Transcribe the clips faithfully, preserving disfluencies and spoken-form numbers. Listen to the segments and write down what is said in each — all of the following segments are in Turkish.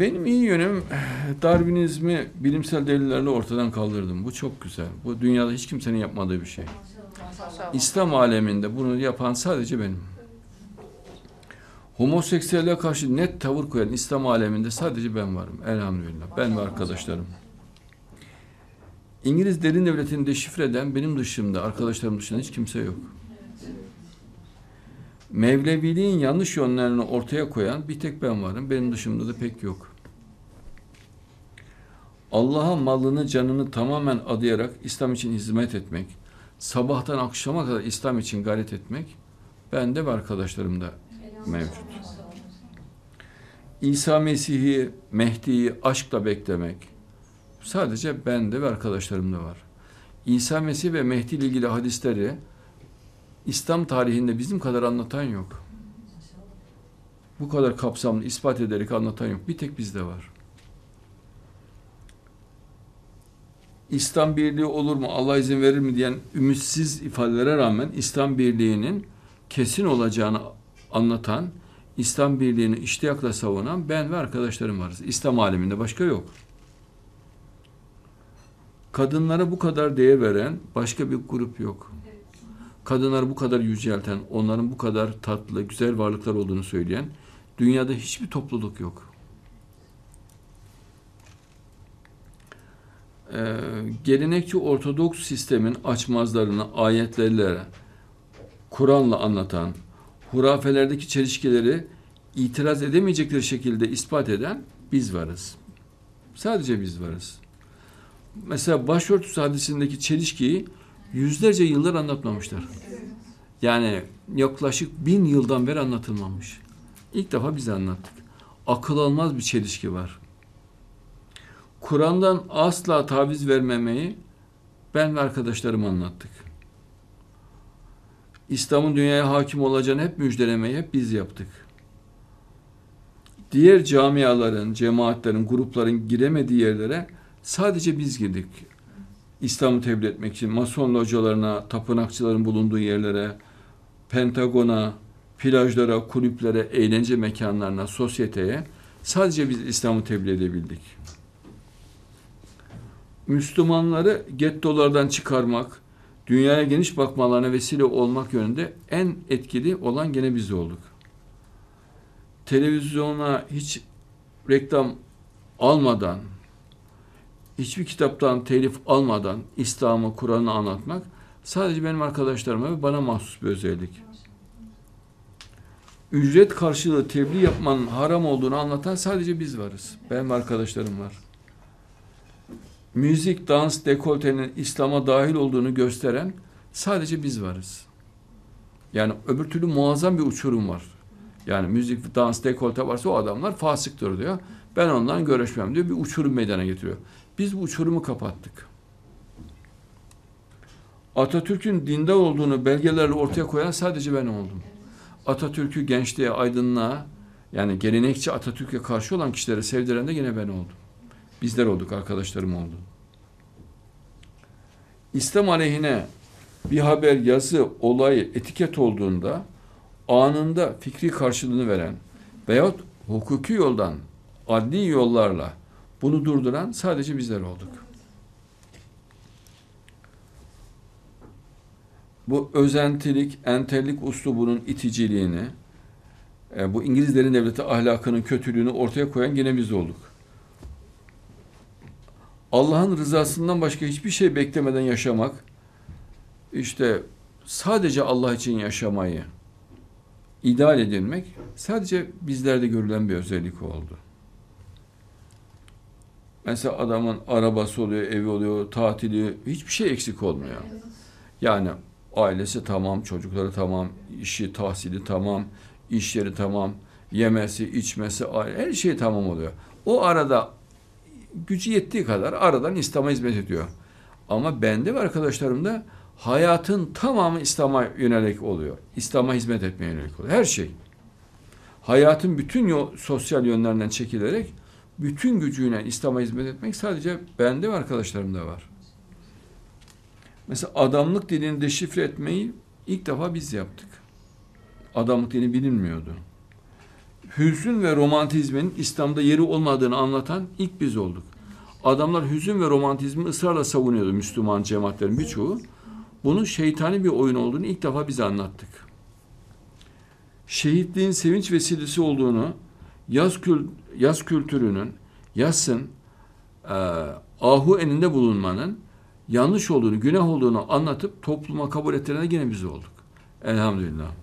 Benim iyi yönüm Darwinizmi bilimsel delillerle ortadan kaldırdım. Bu çok güzel. Bu dünyada hiç kimsenin yapmadığı bir şey. İslam aleminde bunu yapan sadece benim. Homoseksüelliğe karşı net tavır koyan İslam aleminde sadece ben varım. Elhamdülillah. Ben ve arkadaşlarım. İngiliz derin devletini deşifre eden benim dışımda, arkadaşlarım dışında hiç kimse yok. Mevleviliğin yanlış yönlerini ortaya koyan bir tek ben varım. Benim dışımda da pek yok. Allah'a malını, canını tamamen adayarak İslam için hizmet etmek, sabahtan akşama kadar İslam için gayret etmek bende ve arkadaşlarımda mevcut. İsa Mesih'i, Mehdi'yi aşkla beklemek sadece bende ve arkadaşlarımda var. İsa Mesih ve Mehdi ile ilgili hadisleri İslam tarihinde bizim kadar anlatan yok. Bu kadar kapsamlı ispat ederek anlatan yok. Bir tek bizde var. İslam birliği olur mu, Allah izin verir mi diyen ümitsiz ifadelere rağmen İslam birliğinin kesin olacağını anlatan, İslam birliğini iştiyakla savunan ben ve arkadaşlarım varız. İslam aleminde başka yok. Kadınlara bu kadar değer veren başka bir grup yok. Kadınları bu kadar yücelten, onların bu kadar tatlı, güzel varlıklar olduğunu söyleyen dünyada hiçbir topluluk yok. Ee, gelenekçi Ortodoks sistemin açmazlarını ayetlerle, Kur'an'la anlatan, hurafelerdeki çelişkileri itiraz edemeyecekleri şekilde ispat eden biz varız. Sadece biz varız. Mesela başörtüsü hadisindeki çelişkiyi yüzlerce yıllar anlatmamışlar. Yani yaklaşık bin yıldan beri anlatılmamış. İlk defa biz anlattık. Akıl almaz bir çelişki var. Kur'an'dan asla taviz vermemeyi ben ve arkadaşlarım anlattık. İslam'ın dünyaya hakim olacağını hep müjdelemeyi hep biz yaptık. Diğer camiaların, cemaatlerin, grupların giremediği yerlere sadece biz girdik. İslam'ı tebliğ etmek için Mason localarına, tapınakçıların bulunduğu yerlere, Pentagon'a, plajlara, kulüplere, eğlence mekanlarına, sosyeteye sadece biz İslam'ı tebliğ edebildik. Müslümanları gettolardan çıkarmak, dünyaya geniş bakmalarına vesile olmak yönünde en etkili olan gene biz olduk. Televizyona hiç reklam almadan, hiçbir kitaptan telif almadan İslam'ı, Kur'an'ı anlatmak sadece benim arkadaşlarıma ve bana mahsus bir özellik. Ücret karşılığı tebliğ yapmanın haram olduğunu anlatan sadece biz varız. Benim ve arkadaşlarım var. Müzik, dans, dekoltenin İslam'a dahil olduğunu gösteren sadece biz varız. Yani öbür türlü muazzam bir uçurum var. Yani müzik, dans, dekolte varsa o adamlar fasıktır diyor. Ben ondan görüşmem diyor. Bir uçurum meydana getiriyor. Biz bu uçurumu kapattık. Atatürk'ün dindar olduğunu belgelerle ortaya koyan sadece ben oldum. Atatürk'ü gençliğe, aydınlığa, yani gelenekçi Atatürk'e karşı olan kişilere sevdiren de yine ben oldum. Bizler olduk, arkadaşlarım oldu. İslam aleyhine bir haber, yazı, olay, etiket olduğunda anında fikri karşılığını veren veyahut hukuki yoldan, adli yollarla bunu durduran sadece bizler olduk. Bu özentilik, entellik uslubunun iticiliğini, bu İngilizlerin devleti ahlakının kötülüğünü ortaya koyan yine biz olduk. Allah'ın rızasından başka hiçbir şey beklemeden yaşamak, işte sadece Allah için yaşamayı ideal edilmek sadece bizlerde görülen bir özellik oldu. Mesela adamın arabası oluyor, evi oluyor, tatili, hiçbir şey eksik olmuyor. Yani ailesi tamam, çocukları tamam, işi, tahsili tamam, iş yeri tamam, yemesi, içmesi, her şey tamam oluyor. O arada gücü yettiği kadar aradan İslam'a hizmet ediyor. Ama bende ve arkadaşlarımda hayatın tamamı İslam'a yönelik oluyor. İslam'a hizmet etmeye yönelik oluyor. Her şey. Hayatın bütün yol, sosyal yönlerinden çekilerek bütün gücüyle İslam'a hizmet etmek sadece bende ve arkadaşlarımda var. Mesela adamlık dinini deşifre etmeyi ilk defa biz yaptık. Adamlık dini bilinmiyordu. hüzün ve romantizmin İslam'da yeri olmadığını anlatan ilk biz olduk. Adamlar hüzün ve romantizmi ısrarla savunuyordu, Müslüman cemaatlerin birçoğu. Bunun şeytani bir oyun olduğunu ilk defa bize anlattık. Şehitliğin sevinç vesilesi olduğunu, yaz, kül, yaz kültürünün, yazsın, e, ahu eninde bulunmanın yanlış olduğunu, günah olduğunu anlatıp topluma kabul ettirene yine biz olduk. Elhamdülillah.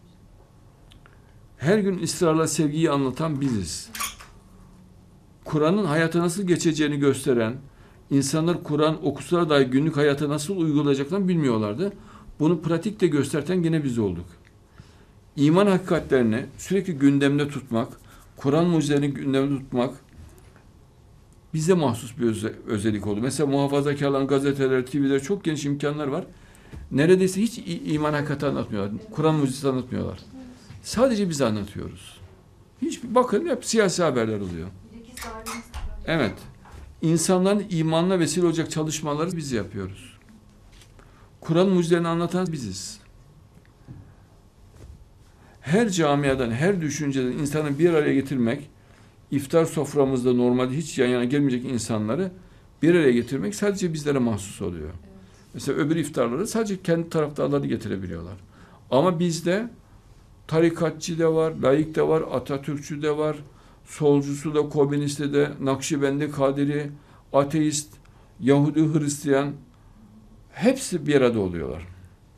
Her gün ısrarla sevgiyi anlatan biziz. Kur'an'ın hayata nasıl geçeceğini gösteren, insanlar Kur'an okusalar dahi günlük hayata nasıl uygulayacaklarını bilmiyorlardı. Bunu pratikte gösterten yine biz olduk. İman hakikatlerini sürekli gündemde tutmak, Kur'an mucizelerini gündemde tutmak bize mahsus bir öze- özellik oldu. Mesela muhafazakarların gazeteler, T V'ler çok geniş imkanlar var. Neredeyse hiç i- iman hakikati anlatmıyorlar. Kur'an mucizesi anlatmıyorlar. Sadece biz anlatıyoruz. Hiç bakın hep siyasi haberler oluyor. Evet. İnsanların imanına vesile olacak çalışmaları biz yapıyoruz. Kur'an mucizelerini anlatan biziz. Her camiadan, her düşünceden insanı bir araya getirmek, iftar soframızda normalde hiç yan yana gelmeyecek insanları bir araya getirmek sadece bizlere mahsus oluyor. Evet. Mesela öbür iftarları sadece kendi taraftarlarını getirebiliyorlar. Ama bizde tarikatçı da var, laik de var, Atatürkçü de var, solcusu da, komünisti de, Nakşibendi, Kadiri, ateist, Yahudi, Hristiyan hepsi bir arada oluyorlar.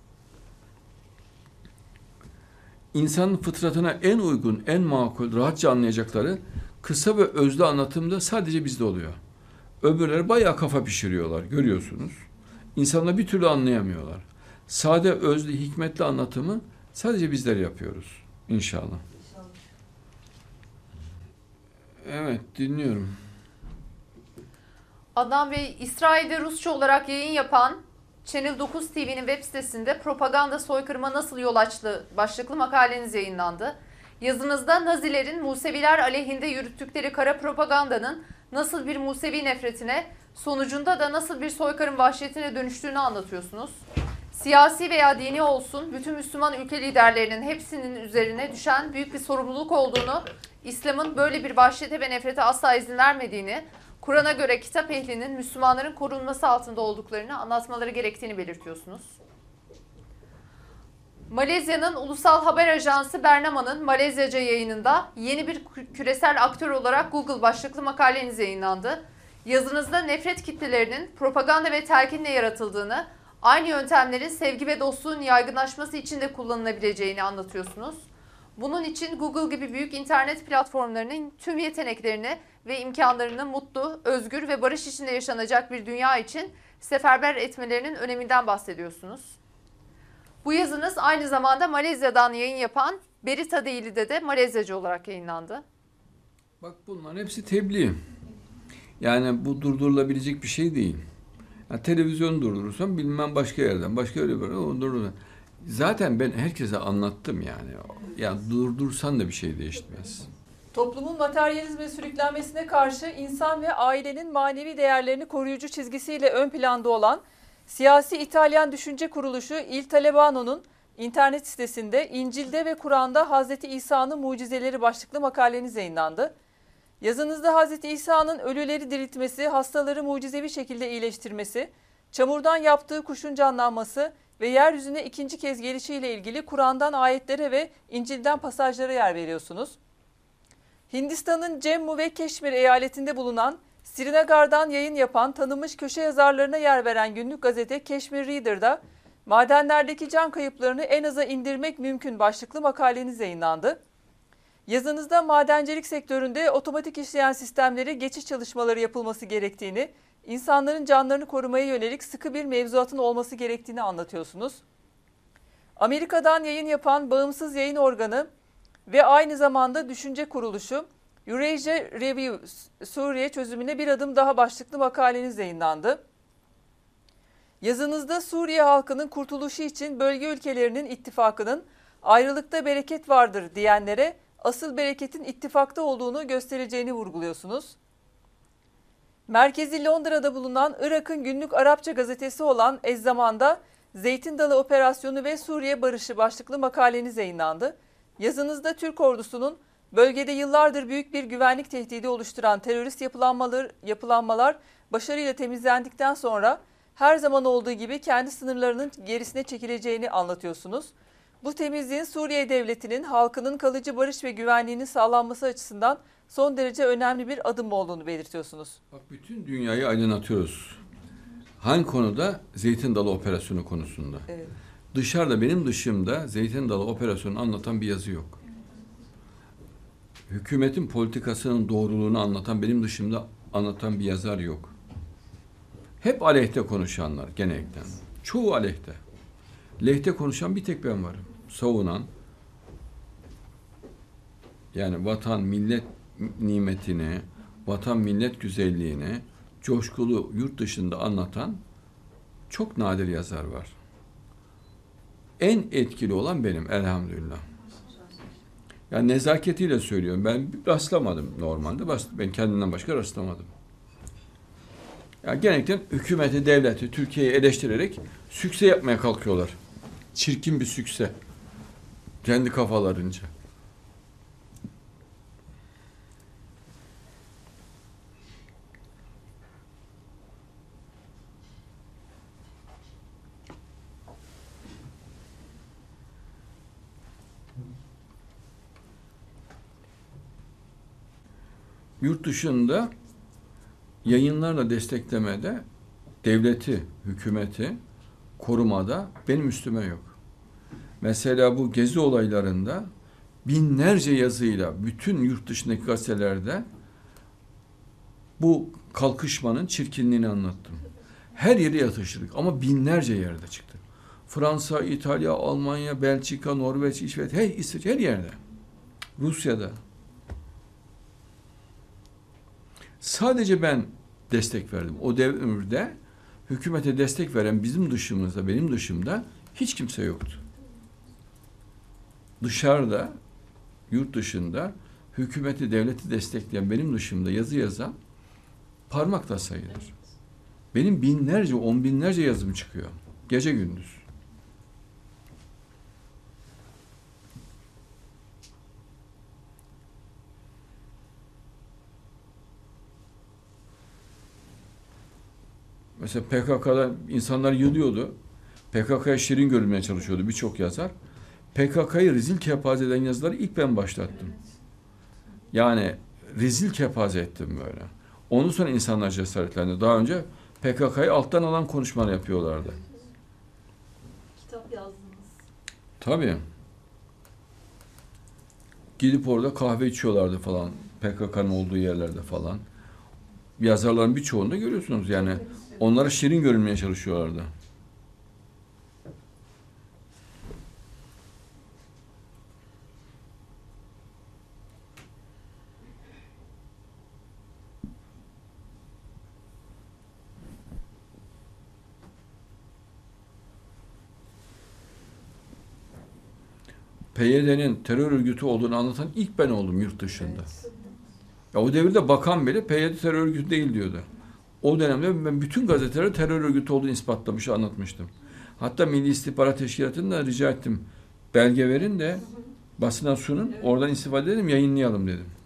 İnsanın fıtratına en uygun, en makul, rahatça anlayacakları kısa ve özlü anlatımda sadece bizde oluyor. Öbürleri bayağı kafa pişiriyorlar, görüyorsunuz. İnsanlar bir türlü anlayamıyorlar. Sade, özlü, hikmetli anlatımı sadece bizler yapıyoruz. İnşallah. Evet, dinliyorum. Adnan Bey, İsrail'de Rusça olarak yayın yapan Channel dokuz T V'nin web sitesinde propaganda soykırıma nasıl yol açtı başlıklı makaleniz yayınlandı. Yazınızda Nazilerin Museviler aleyhinde yürüttükleri kara propagandanın nasıl bir Musevi nefretine, sonucunda da nasıl bir soykırım vahşetine dönüştüğünü anlatıyorsunuz. Siyasi veya dini olsun, bütün Müslüman ülke liderlerinin hepsinin üzerine düşen büyük bir sorumluluk olduğunu, İslam'ın böyle bir vahşete ve nefrete asla izin vermediğini, Kur'an'a göre kitap ehlinin Müslümanların korunması altında olduklarını anlatmaları gerektiğini belirtiyorsunuz. Malezya'nın ulusal haber ajansı Bernama'nın Malezyaca yayınında yeni bir küresel aktör olarak Google başlıklı makaleniz yayınlandı. Yazınızda nefret kitlelerinin propaganda ve telkinle yaratıldığını, aynı yöntemlerin sevgi ve dostluğun yaygınlaşması için de kullanılabileceğini anlatıyorsunuz. Bunun için Google gibi büyük internet platformlarının tüm yeteneklerini ve imkanlarını mutlu, özgür ve barış içinde yaşanacak bir dünya için seferber etmelerinin öneminden bahsediyorsunuz. Bu yazınız aynı zamanda Malezya'dan yayın yapan Berita Daily'de de Malezyaca olarak yayınlandı. Bak bunların hepsi tebliğ. Yani bu durdurulabilecek bir şey değil. Yani televizyonu durdurursan bilmem başka yerden, başka öyle böyle onu durdurursan. Zaten ben herkese anlattım yani. Yani durdursan da bir şey değişmez. Toplumun materyalizme sürüklenmesine karşı insan ve ailenin manevi değerlerini koruyucu çizgisiyle ön planda olan siyasi İtalyan düşünce kuruluşu Il Talebano'nun internet sitesinde İncil'de ve Kur'an'da Hazreti İsa'nın mucizeleri başlıklı makaleniz yayınlandı. Yazınızda Hazreti İsa'nın ölüleri diriltmesi, hastaları mucizevi şekilde iyileştirmesi, çamurdan yaptığı kuşun canlanması ve yeryüzüne ikinci kez gelişiyle ilgili Kur'an'dan ayetlere ve İncil'den pasajlara yer veriyorsunuz. Hindistan'ın Cemmu ve Keşmir eyaletinde bulunan Srinagar'dan yayın yapan tanınmış köşe yazarlarına yer veren günlük gazete Kashmir Reader'da madenlerdeki can kayıplarını en aza indirmek mümkün başlıklı makaleniz yayınlandı. Yazınızda madencilik sektöründe otomatik işleyen sistemlere geçiş çalışmaları yapılması gerektiğini, insanların canlarını korumaya yönelik sıkı bir mevzuatın olması gerektiğini anlatıyorsunuz. Amerika'dan yayın yapan bağımsız yayın organı ve aynı zamanda düşünce kuruluşu Eurasia Review Suriye çözümüne bir adım daha başlıklı makaleniz yayınlandı. Yazınızda Suriye halkının kurtuluşu için bölge ülkelerinin ittifakının ayrılıkta bereket vardır diyenlere asıl bereketin ittifakta olduğunu göstereceğini vurguluyorsunuz. Merkezi Londra'da bulunan Irak'ın günlük Arapça gazetesi olan Ezzaman'da Zeytin Dalı Operasyonu ve Suriye Barışı başlıklı makaleniz yayınlandı. Yazınızda Türk ordusunun Bölgede yıllardır büyük bir güvenlik tehdidi oluşturan terörist yapılanmalar, yapılanmalar başarıyla temizlendikten sonra her zaman olduğu gibi kendi sınırlarının gerisine çekileceğini anlatıyorsunuz. Bu temizliğin Suriye Devleti'nin halkının kalıcı barış ve güvenliğinin sağlanması açısından son derece önemli bir adım olduğunu belirtiyorsunuz. Bak, bütün dünyayı aydınlatıyoruz. Hangi konuda? Zeytin Dalı Operasyonu konusunda. Evet. Dışarıda, benim dışımda Zeytin Dalı Operasyonu anlatan bir yazı yok. Hükümetin politikasının doğruluğunu anlatan, benim dışımda anlatan bir yazar yok. Hep aleyhte konuşanlar genellikle. Çoğu aleyhte. Lehte konuşan bir tek ben varım. Savunan, yani vatan, millet nimetini, vatan, millet güzelliğini coşkulu yurt dışında anlatan çok nadir yazar var. En etkili olan benim elhamdülillah. Yani nezaketiyle söylüyorum. Ben rastlamadım normalde. Ben kendimden başka rastlamadım. Yani genellikle hükümeti, devleti, Türkiye'yi eleştirerek sükse yapmaya kalkıyorlar. Çirkin bir sükse. Kendi kafalarınca. Yurt dışında yayınlarla desteklemede, devleti, hükümeti korumada benim üstüme yok. Mesela bu gezi olaylarında binlerce yazıyla bütün yurt dışındaki gazetelerde bu kalkışmanın çirkinliğini anlattım. Her yere yatıştırdık ama binlerce yerde çıktı. Fransa, İtalya, Almanya, Belçika, Norveç, İsveç, her, İsveç, her yerde. Rusya'da. Sadece ben destek verdim. O devirde hükümete destek veren bizim dışımızda, benim dışımda hiç kimse yoktu. Dışarıda, yurt dışında hükümeti, devleti destekleyen benim dışımda yazı yazan parmakla sayılır. Benim binlerce, on binlerce yazım çıkıyor. Gece gündüz. Mesela P K K'da insanlar yılıyordu. P K K'ya şirin görünmeye çalışıyordu birçok yazar. P K K'yı rezil kepaze eden yazıları ilk ben başlattım. Yani rezil kepaze ettim böyle. Ondan sonra insanlar cesaretlendi. Daha önce P K K'yı alttan alan konuşmalar yapıyorlardı. Kitap yazdınız. Tabii. Gidip orada kahve içiyorlardı falan. P K K'nın olduğu yerlerde falan. Yazarların birçoğunda görüyorsunuz yani. Onlara şirin görünmeye çalışıyorlardı. P Y D'nin terör örgütü olduğunu anlatan ilk ben oldum yurt dışında. Evet. Ya o devirde bakan bile P Y D terör örgütü değil diyordu. O dönemde ben bütün gazetelere terör örgütü olduğunu ispatlamış, anlatmıştım. Hatta Milli İstihbarat Teşkilatı'ndan da rica ettim. Belge verin de basına sunun, oradan istifade edelim, yayınlayalım dedim.